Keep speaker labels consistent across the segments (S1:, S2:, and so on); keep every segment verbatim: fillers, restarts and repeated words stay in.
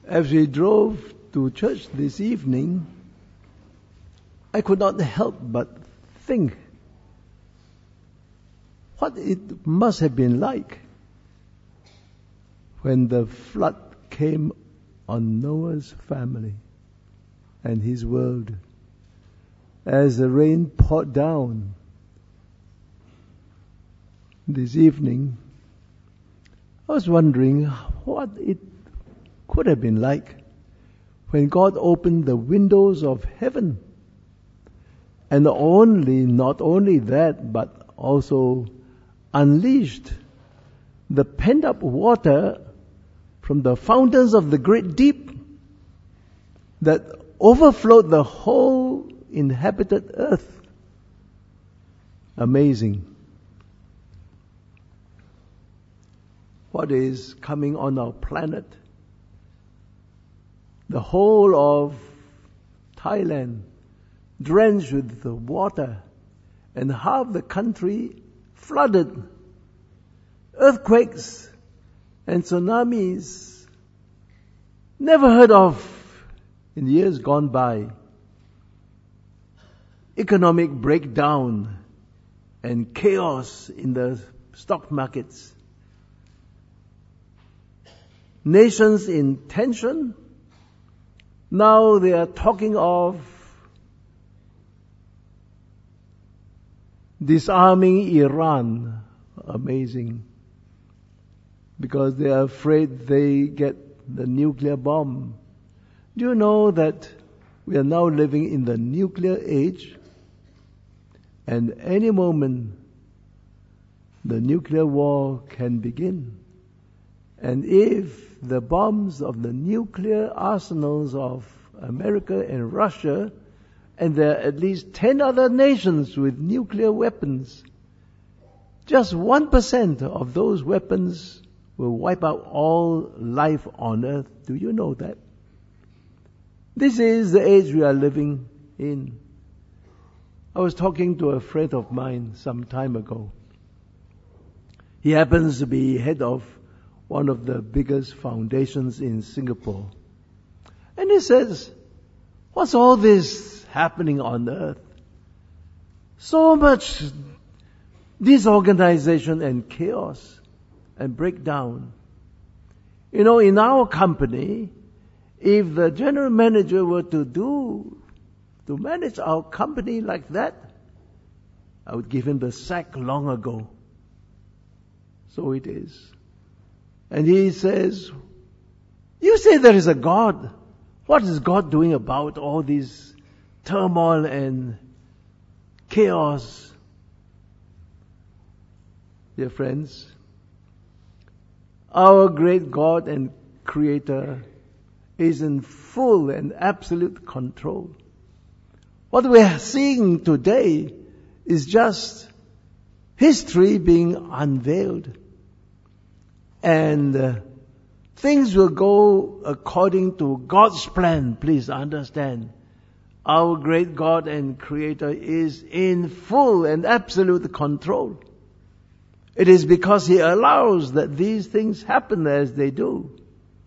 S1: As we drove to church this evening, I could not help but think what it must have been like when the flood came on Noah's family and his world, as the rain poured down. This evening, I was wondering what it could have been like when God opened the windows of heaven, and only, not only that, but also unleashed the pent-up water from the fountains of the great deep that overflowed the whole inhabited earth. Amazing. What is coming on our planet? The whole of Thailand drenched with the water, and half the country flooded. Earthquakes and tsunamis never heard of in years gone by. Economic breakdown and chaos in the stock markets. Nations in tension. Now they are talking of disarming Iran. Amazing. Because they are afraid they get the nuclear bomb. Do you know that we are now living in the nuclear age? And any moment, the nuclear war can begin. And if the bombs of the nuclear arsenals of America and Russia, and there are at least ten other nations with nuclear weapons, just one percent of those weapons will wipe out all life on earth. Do you know that? This is the age we are living in. I was talking to a friend of mine some time ago. He happens to be head of one of the biggest foundations in Singapore. And he says, what's all this happening on earth? So much disorganization and chaos and breakdown. You know, in our company, if the general manager were to do, to manage our company like that, I would give him the sack long ago. So it is. And he says, you say there is a God. What is God doing about all this turmoil and chaos? Dear friends, our great God and Creator is in full and absolute control. What we are seeing today is just history being unveiled. And uh, things will go according to God's plan. Please understand. Our great God and Creator is in full and absolute control. It is because He allows that these things happen as they do.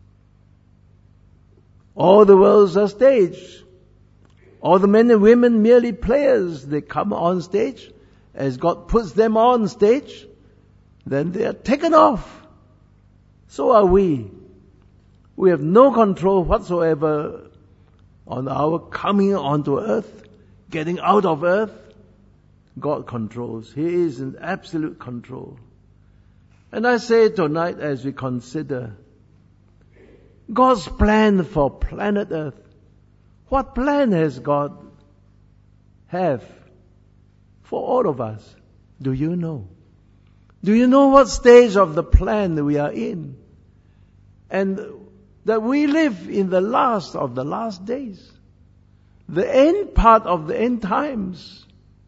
S1: All the worlds are staged. All the men and women merely players. They come on stage. As God puts them on stage, then they are taken off. So are we. We have no control whatsoever on our coming onto earth, getting out of earth. God controls. He is in absolute control. And I say tonight, as we consider God's plan for planet Earth, what plan has God have for all of us? Do you know? Do you know what stage of the plan we are in? And that we live in the last of the last days. The end part of the end times.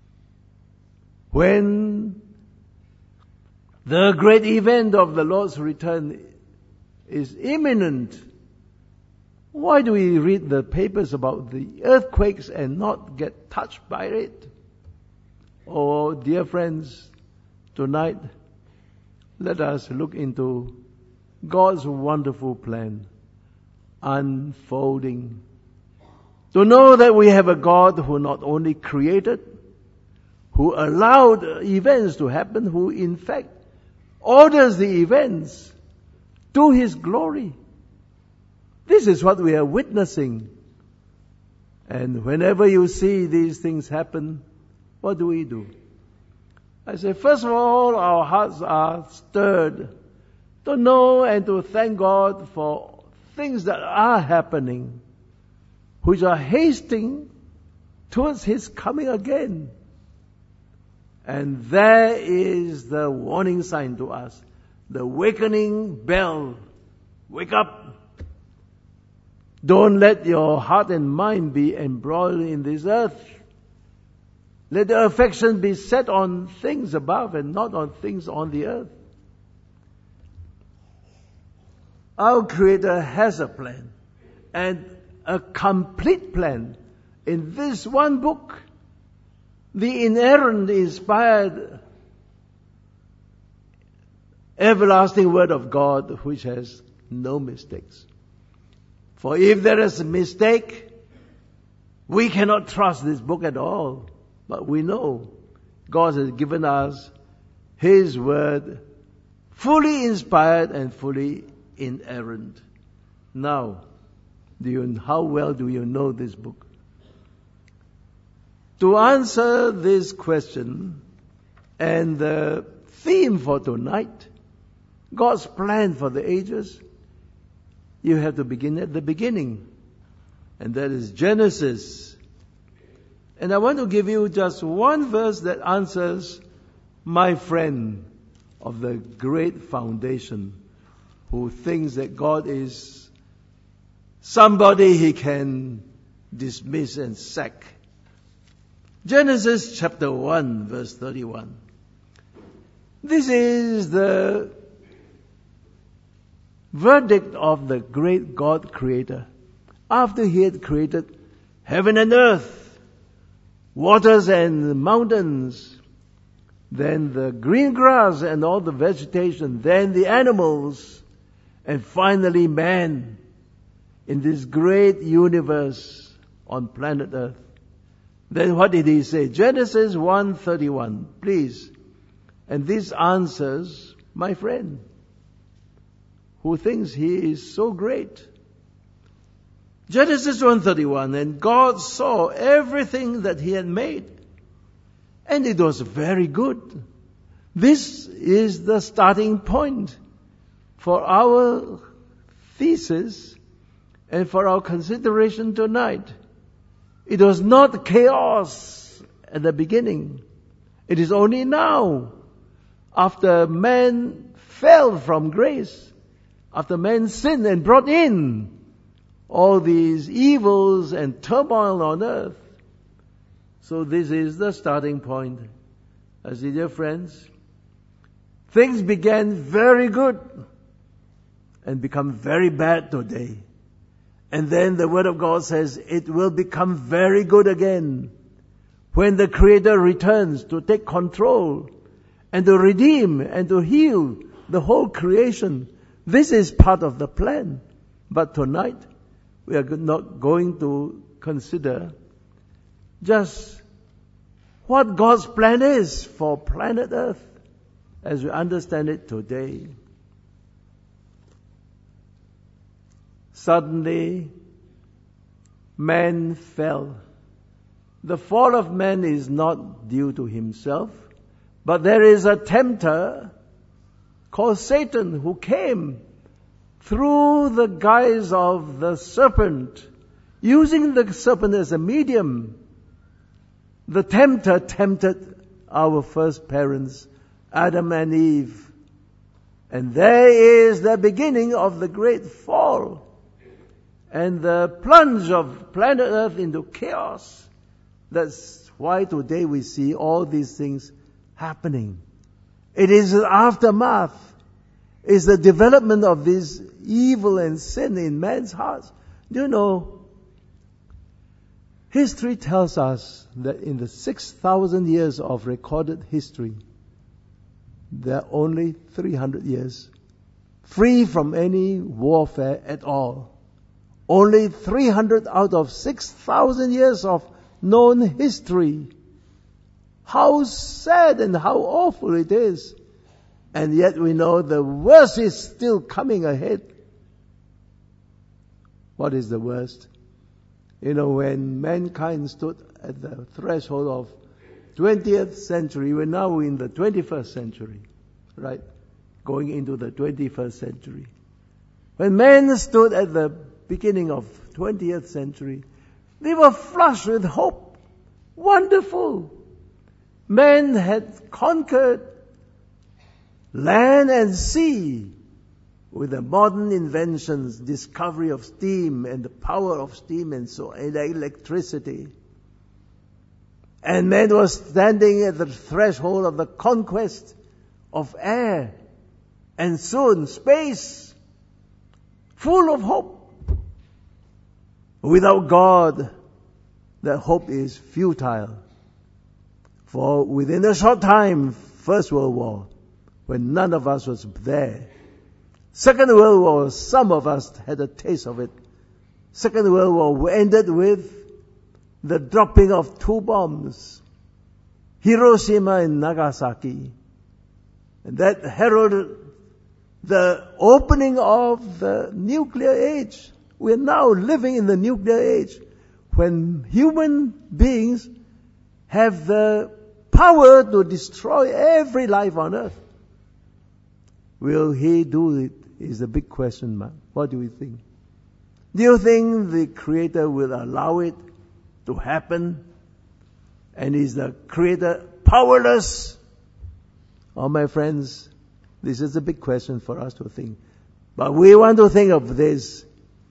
S1: When the great event of the Lord's return is imminent. Why do we read the papers about the earthquakes and not get touched by it? Oh, dear friends, tonight, let us look into God's wonderful plan. unfolding. To know that we have a God who not only created, who allowed events to happen, who in fact orders the events to His glory. This is what we are witnessing. And whenever you see these things happen, what do we do? I say, first of all, our hearts are stirred to know and to thank God for things that are happening, which are hasting towards His coming again. And there is the warning sign to us, the awakening bell. Wake up! Don't let your heart and mind be embroiled in this earth. Let your affection be set on things above and not on things on the earth. Our Creator has a plan, and a complete plan in this one book, the inerrant, inspired, everlasting Word of God, which has no mistakes. For if there is a mistake, we cannot trust this book at all. But we know God has given us His Word, fully inspired and fully inerrant. Now, do you, how well do you know this book? To answer this question and the theme for tonight, God's plan for the ages, you have to begin at the beginning. And that is Genesis. And I want to give you just one verse that answers my friend of the great foundation who thinks that God is somebody he can dismiss and sack. Genesis chapter one, verse thirty-one. This is the verdict of the great God Creator. After He had created heaven and earth, waters and mountains, then the green grass and all the vegetation, then the animals, and finally man in this great universe on planet Earth. Then what did He say? Genesis one thirty-one, please. And this answers my friend who thinks he is so great. Genesis one thirty-one, and God saw everything that He had made, and it was very good. This is the starting point for our thesis and for our consideration tonight. It was not chaos at the beginning. It is only now, after man fell from grace, after man sinned and brought in all these evils and turmoil on earth. So this is the starting point. As dear friends, things began very good and become very bad today. And then the Word of God says it will become very good again when the Creator returns to take control and to redeem and to heal the whole creation. This is part of the plan. But tonight, we are not going to consider just what God's plan is for planet Earth as we understand it today. Suddenly, man fell. The fall of man is not due to himself, but there is a tempter called Satan who came through the guise of the serpent, using the serpent as a medium. The tempter tempted our first parents, Adam and Eve. And there is the beginning of the great fall and the plunge of planet Earth into chaos. That's why today we see all these things happening. It is the aftermath. It's the development of this evil and sin in man's hearts. Do you know, history tells us that in the six thousand years of recorded history, there are only three hundred years free from any warfare at all. Only three hundred out of six thousand years of known history. How sad and how awful it is. And yet we know the worst is still coming ahead. What is the worst? You know, when mankind stood at the threshold of twentieth century, we're now in the twenty-first century, right? Going into the twenty-first century. When men stood at the beginning of twentieth century, they were flushed with hope. Wonderful. Men had conquered land and sea with the modern inventions, discovery of steam and the power of steam and so and electricity. And man was standing at the threshold of the conquest of air and soon space, full of hope. Without God, that hope is futile. For within a short time, First World War, when none of us was there. Second World War, some of us had a taste of it. Second World War ended with the dropping of two bombs, Hiroshima and Nagasaki. And that heralded the opening of the nuclear age. We are now living in the nuclear age, when human beings have the power to destroy every life on earth. Will he do it? Is a big question mark. What do we think? Do you think the Creator will allow it to happen? And is the Creator powerless? Oh, my friends, this is a big question for us to think. But we want to think of this.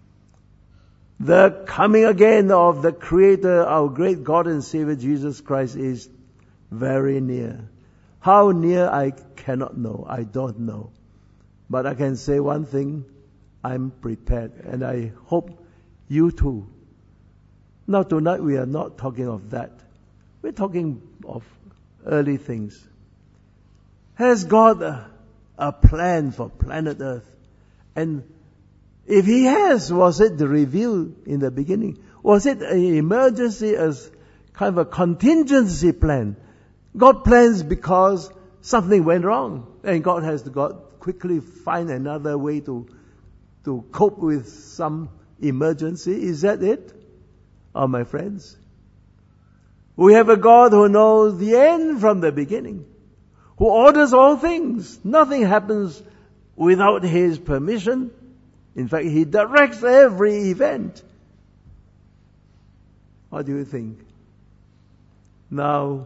S1: The coming again of the Creator, our great God and Savior Jesus Christ, is very near. How near, I cannot know. I don't know. But I can say one thing, I'm prepared, and I hope you too. Now tonight we are not talking of that. We're talking of early things. Has God a, a plan for planet Earth? And if He has, was it revealed in the beginning? Was it an emergency, as kind of a contingency plan? God plans because something went wrong, and God has to God quickly find another way to to cope with some emergency. Is that it? Oh, my friends, we have a God who knows the end from the beginning, who orders all things. Nothing happens without His permission. In fact, He directs every event. What do you think? Now,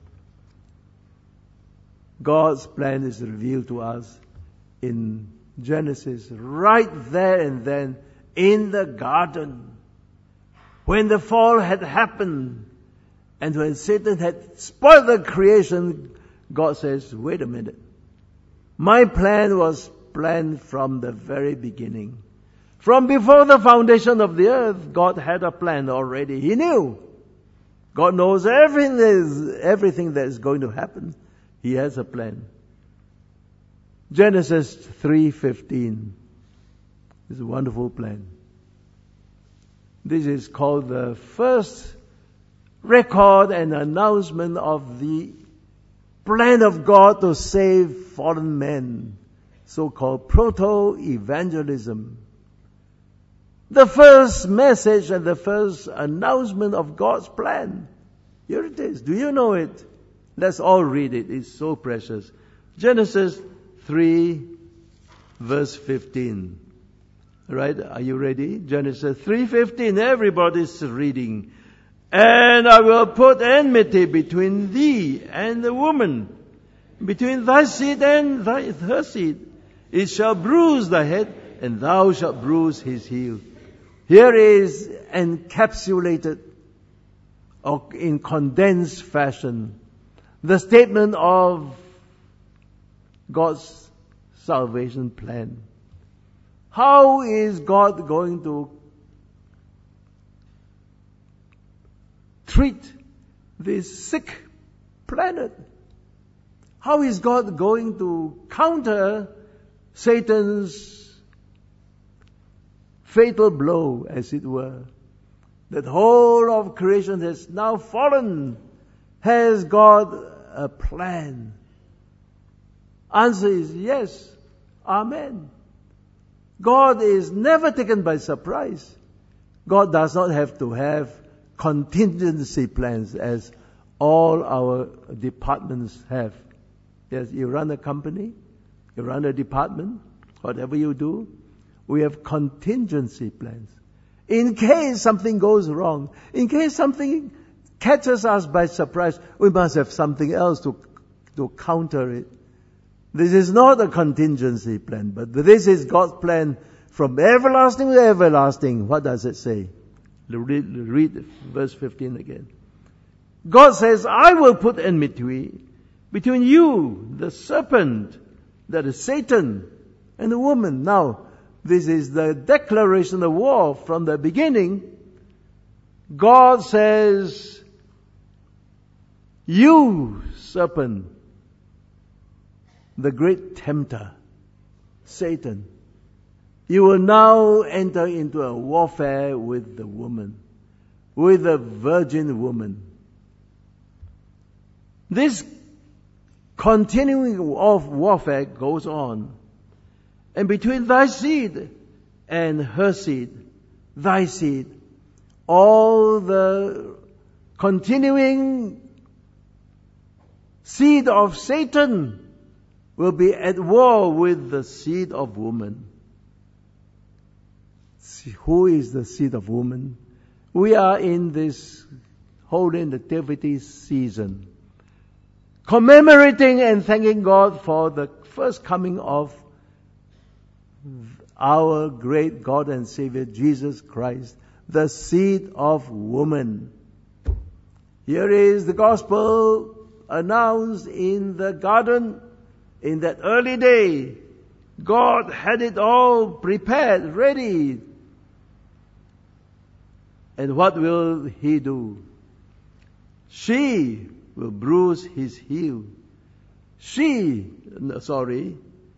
S1: God's plan is revealed to us in Genesis, right there and then in the garden. When the fall had happened and when Satan had spoiled the creation, God says, wait a minute. My plan was planned from the very beginning. From before the foundation of the earth, God had a plan already. He knew. God knows everything that is, everything that is going to happen. He has a plan. Genesis three fifteen is a wonderful plan. This is called the first record and announcement of the plan of God to save fallen men, so-called proto-evangelism. The first message and the first announcement of God's plan. Here it is. Do you know it? Let's all read it. It's so precious. Genesis three, verse fifteen. Right? Are you ready? Genesis three fifteen. Everybody's reading. And I will put enmity between thee and the woman, between thy seed and thy, her seed. It shall bruise thy head, and thou shalt bruise his heel. Here is encapsulated or in condensed fashion the statement of God's salvation plan. How is God going to treat this sick planet? How is God going to counter Satan's fatal blow, as it were. That whole of creation has now fallen. Has God a plan? Answer is yes. Amen. God is never taken by surprise. God does not have to have contingency plans as all our departments have. Yes, you run a company, you run a department, whatever you do, we have contingency plans. In case something goes wrong, in case something catches us by surprise, we must have something else to, to counter it. This is not a contingency plan, but this is God's plan from everlasting to everlasting. What does it say? Read, read verse fifteen again. God says, I will put enmity between you, the serpent, that is Satan, and the woman. Now, this is the declaration of war from the beginning. God says, you, serpent, the great tempter, Satan, you will now enter into a warfare with the woman, with the virgin woman. This continuing of warfare goes on. And between thy seed and her seed, thy seed, all the continuing seed of Satan will be at war with the seed of woman. See, who is the seed of woman? We are in this Holy Nativity season, commemorating and thanking God for the first coming of our great God and Savior, Jesus Christ, the seed of woman. Here is the gospel announced in the garden in that early day. God had it all prepared, ready. And what will He do? She will bruise His heel. She, no, sorry,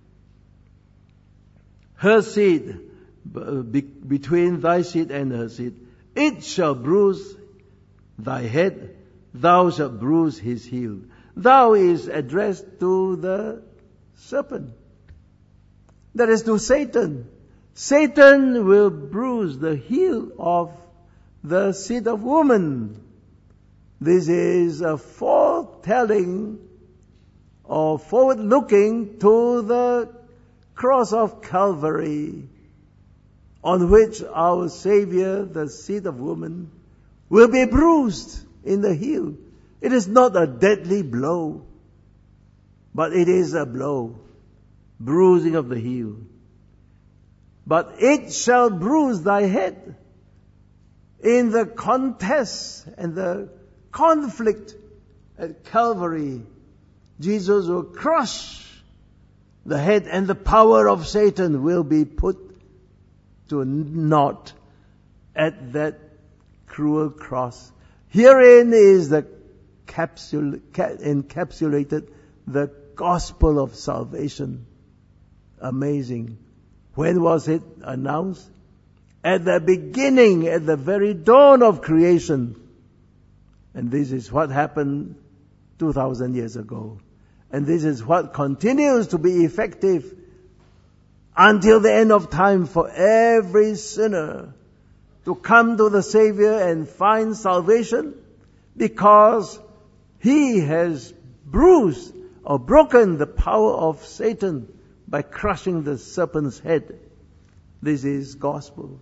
S1: her seed, be, between thy seed and her seed, it shall bruise thy head, thou shalt bruise his heel. Thou is addressed to the serpent. That is to Satan. Satan will bruise the heel of the seed of woman. This is a foretelling or forward-looking to the cross of Calvary, on which our Savior, the seed of woman, will be bruised in the heel. It is not a deadly blow, but it is a blow, bruising of the heel. But it shall bruise thy head. In the contest and the conflict at Calvary, Jesus will crush the head, and the power of Satan will be put to naught at that cruel cross. Herein is the capsule, encapsulated the gospel of salvation. Amazing. When was it announced? At the beginning, at the very dawn of creation. And this is what happened two thousand years ago. And this is what continues to be effective until the end of time for every sinner to come to the Savior and find salvation, because He has bruised or broken the power of Satan by crushing the serpent's head. This is gospel.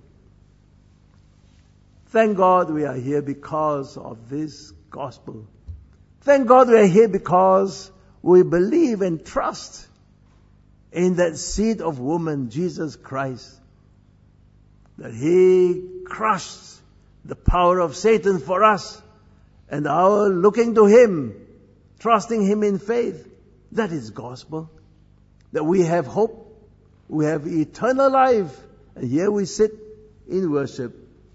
S1: Thank God we are here because of this gospel. Thank God we are here because we believe and trust in that seed of woman, Jesus Christ, that He crushed the power of Satan for us, and our looking to Him, trusting Him in faith. That is gospel. That we have hope, we have eternal life, and here we sit in worship.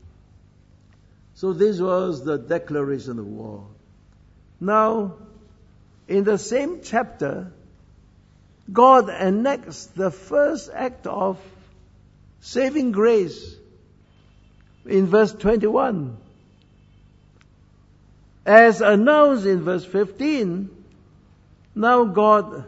S1: So this was the declaration of war. Now, in the same chapter, God annexed the first act of saving grace in verse twenty-one. As announced in verse fifteen, now God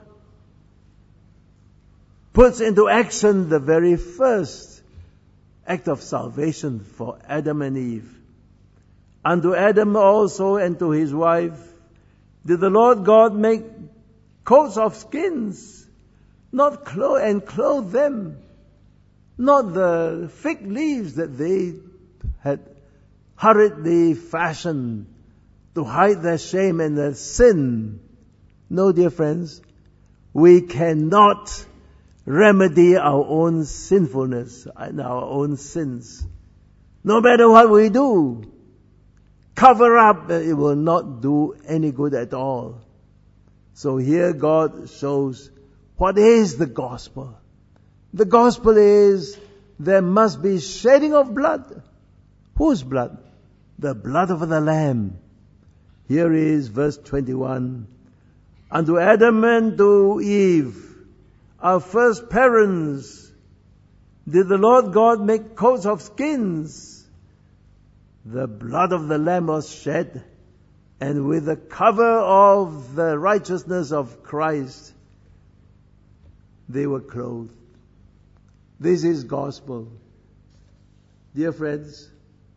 S1: puts into action the very first act of salvation for Adam and Eve. Unto Adam also and to his wife did the Lord God make coats of skins, not clothe and clothe them, not the fig leaves that they had hurriedly fashioned to hide their shame and their sin. No, dear friends, we cannot remedy our own sinfulness and our own sins. No matter what we do, cover up, it will not do any good at all. So here God shows what is the gospel. The gospel is there must be shedding of blood. Whose blood? The blood of the Lamb. Here is verse twenty-one. Unto Adam and to Eve, our first parents, did the Lord God make coats of skins. The blood of the Lamb was shed, and with the cover of the righteousness of Christ, they were clothed. This is gospel. Dear friends,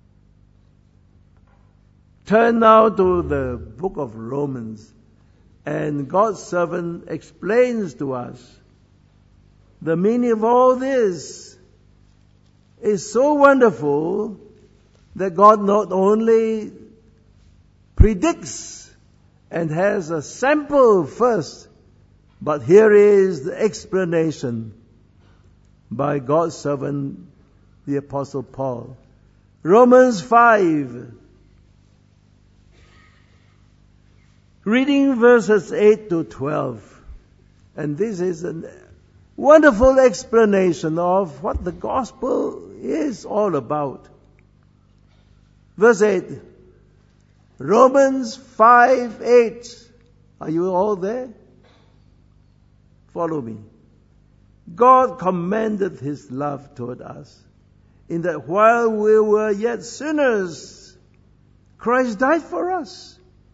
S1: turn now to the book of Romans, and God's servant explains to us the meaning of all this. Is so wonderful that God not only predicts and has a sample first, but here is the explanation by God's servant, the Apostle Paul. Romans five, reading verses eight to twelve. And this is a wonderful explanation of what the gospel is all about. Verse eight. Romans five eight. Are you all there? Follow me. God commended His love toward us, in that while we were yet sinners, Christ died for us.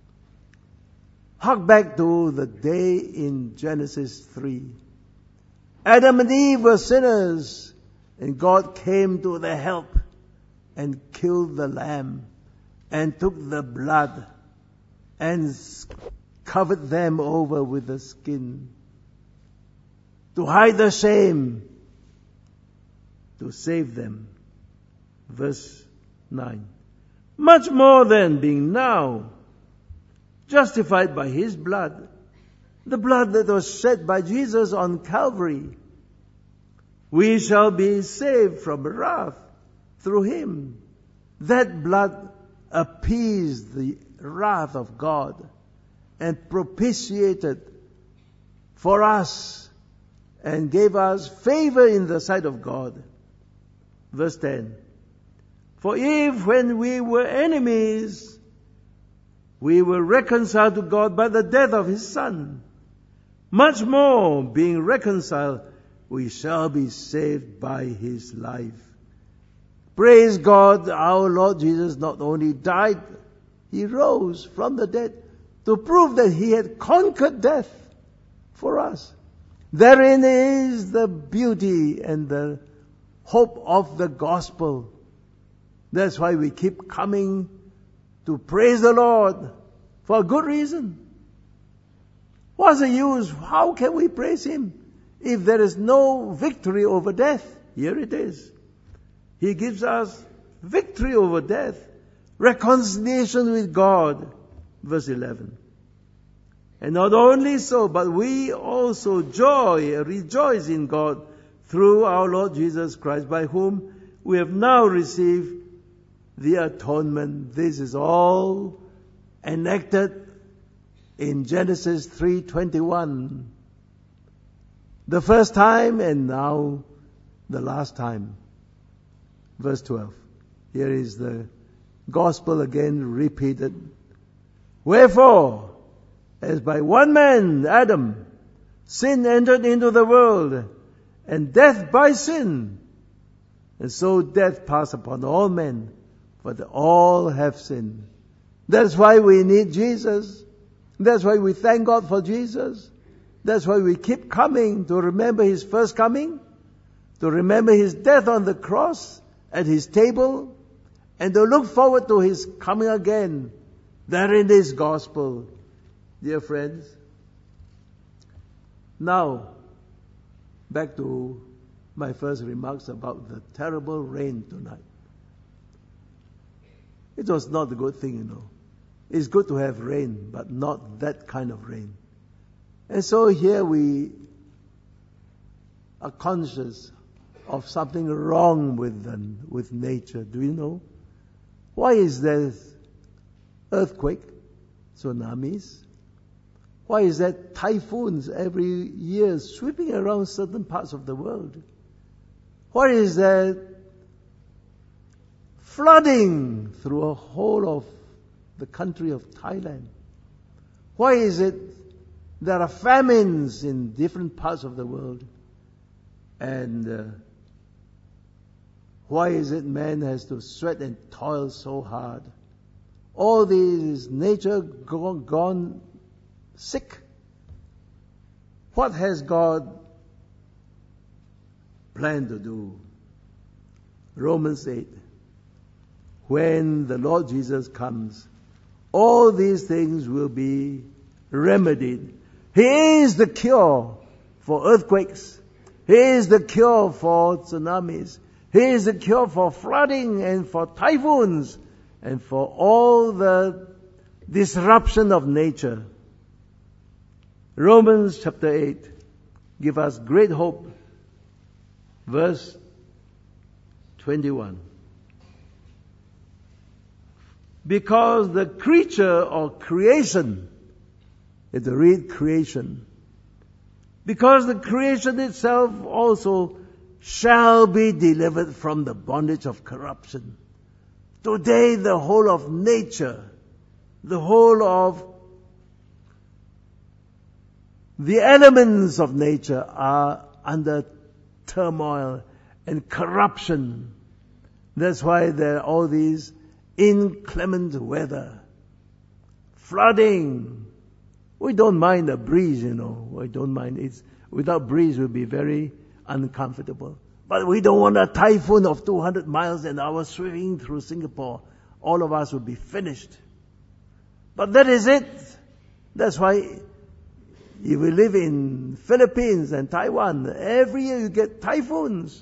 S1: Hark back to the day in Genesis three. Adam and Eve were sinners, and God came to their help and killed the lamb and took the blood and covered them over with the skin to hide the shame, to save them. Verse nine. Much more than being now justified by His blood, the blood that was shed by Jesus on Calvary, we shall be saved from wrath through Him. That blood appeased the wrath of God and propitiated for us and gave us favor in the sight of God. Verse ten. For if when we were enemies, we were reconciled to God by the death of His Son, much more, being reconciled, we shall be saved by His life. Praise God, our Lord Jesus not only died, He rose from the dead to prove that He had conquered death for us. Therein is the beauty and the hope of the gospel. That's why we keep coming to praise the Lord for a good reason. What's the use? How can we praise Him if there is no victory over death? Here it is. He gives us victory over death, reconciliation with God. Verse eleven. And not only so, but we also joy, rejoice in God through our Lord Jesus Christ, by whom we have now received the atonement. This is all enacted in Genesis three twenty-one. The first time and now the last time. Verse twelve. Here is the gospel again repeated. Wherefore, as by one man, Adam, sin entered into the world, and death by sin. And so death passed upon all men, for they all have sinned. That's why we need Jesus. That's why we thank God for Jesus. That's why we keep coming to remember His first coming, to remember His death on the cross at His table, and to look forward to His coming again. Therein is gospel, dear friends. Now, back to my first remarks about the terrible rain tonight. It was not a good thing, you know. It's good to have rain, but not that kind of rain. And so here we are conscious of something wrong with them, with nature. Do you know? Why is there earthquake, tsunamis? Why is there typhoons every year sweeping around certain parts of the world? Why is there flooding through a whole of the country of Thailand? Why is it there are famines in different parts of the world? And uh, why is it man has to sweat and toil so hard? All these nature gone, gone sick. What has God planned to do? Romans eight. When the Lord Jesus comes, all these things will be remedied. He is the cure for earthquakes. He is the cure for tsunamis. He is the cure for flooding and for typhoons and for all the disruption of nature. Romans chapter eight give us great hope. Verse twenty-one. Because the creature or creation, you have to read creation, because the creation itself also shall be delivered from the bondage of corruption. Today the whole of nature, the whole of the elements of nature are under turmoil and corruption. That's why there are all these inclement weather, flooding. We don't mind a breeze, you know. We don't mind. It's without breeze, we'll be very uncomfortable. But we don't want a typhoon of two hundred miles an hour sweeping through Singapore. All of us would be finished. But that is it. That's why if we live in Philippines and Taiwan, every year you get typhoons.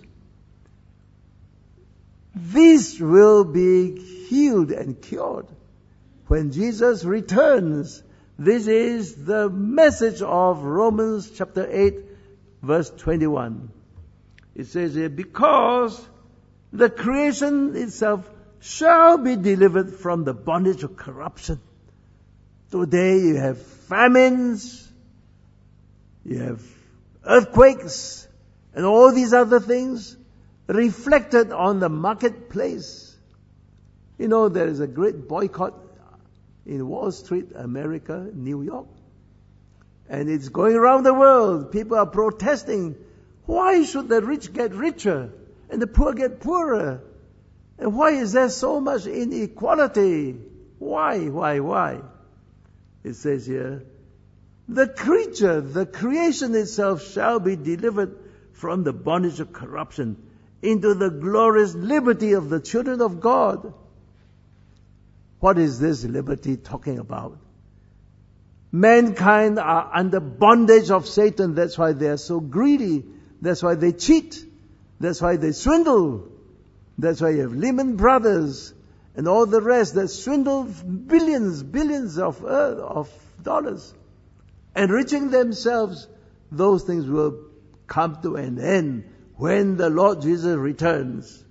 S1: These will be healed and cured when Jesus returns. This is the message of Romans chapter eight, verse twenty-one. It says here, because the creation itself shall be delivered from the bondage of corruption. Today you have famines, you have earthquakes, and all these other things reflected on the marketplace. You know, there is a great boycott in Wall Street, America, New York. And it's going around the world. People are protesting. Why should the rich get richer and the poor get poorer? And why is there so much inequality? Why, why, why? It says here, the creature, the creation itself shall be delivered from the bondage of corruption into the glorious liberty of the children of God. What is this liberty talking about? Mankind are under bondage of Satan. That's why they are so greedy. That's why they cheat. That's why they swindle. That's why you have Lehman Brothers and all the rest that swindle billions, billions of, uh, of dollars. Enriching themselves. Those things will come to an end when the Lord Jesus returns.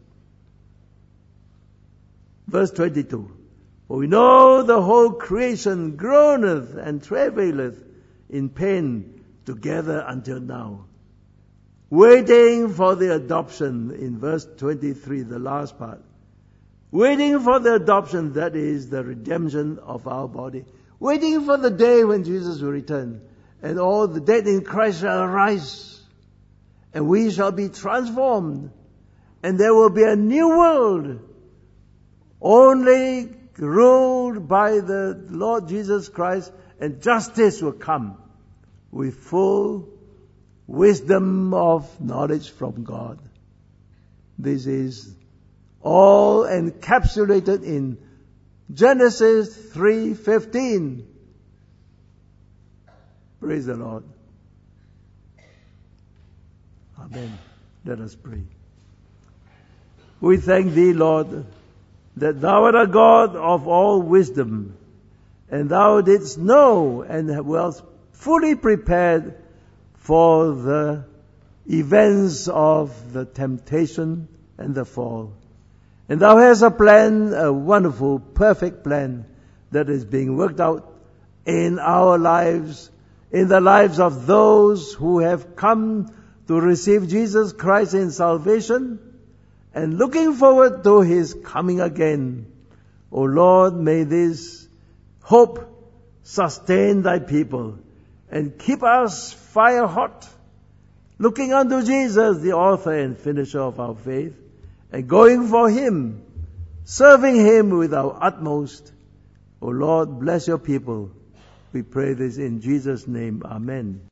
S1: Verse twenty-two. For we know the whole creation groaneth and travaileth in pain together until now, waiting for the adoption, in verse twenty-three, the last part. Waiting for the adoption, that is the redemption of our body. Waiting for the day when Jesus will return, and all the dead in Christ shall arise, and we shall be transformed, And there will be a new world, only ruled by the Lord Jesus Christ, and justice will come with full wisdom of knowledge from God. This is all encapsulated in Genesis three fifteen. Praise the Lord. Amen. Let us pray. We thank Thee, Lord, that Thou art a God of all wisdom, and Thou didst know and wast fully prepared for the events of the temptation and the fall. And Thou hast a plan, a wonderful, perfect plan that is being worked out in our lives, in the lives of those who have come to receive Jesus Christ in salvation and looking forward to His coming again. O Lord, may this hope sustain Thy people and keep us fire hot, looking unto Jesus, the author and finisher of our faith, and going for Him, serving Him with our utmost. O Lord, bless Your people. We pray this in Jesus' name. Amen.